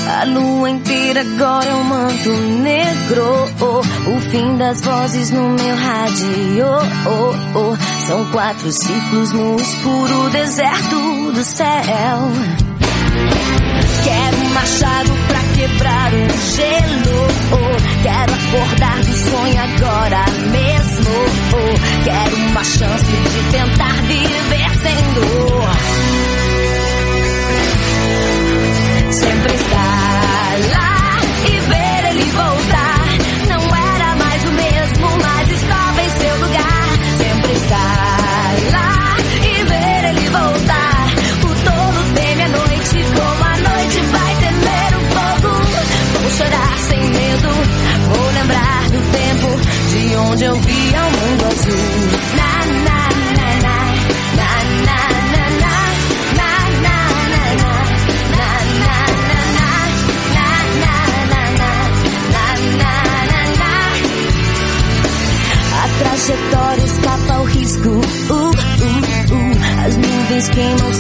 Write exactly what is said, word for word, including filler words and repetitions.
A lua inteira agora é um manto negro. O fim das vozes no meu rádio. São quatro ciclos no escuro deserto do céu. Quero um machado pra quebrar o gelo. Quero acordar do sonho agora mesmo. Quero uma chance de tentar viver sem dor. Sempre estar lá e ver ele voltar. Não era mais o mesmo, mas estava em seu lugar. Sempre estar lá e ver ele voltar. O tolo teme a noite, como a noite vai temer o fogo. Vou chorar sem medo, vou lembrar do tempo de onde eu via o mundo azul. Na, na, na, na, na, na, na, na. A trajetória escapa ao risco. uh, uh, uh. As nuvens queimam